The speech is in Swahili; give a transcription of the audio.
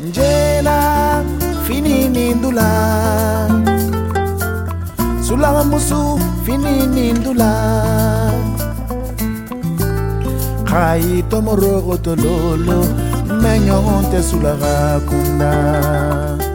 Njena finini ndula Sula musu finini ndula Kai tomoro tololo Menyon te sula kunda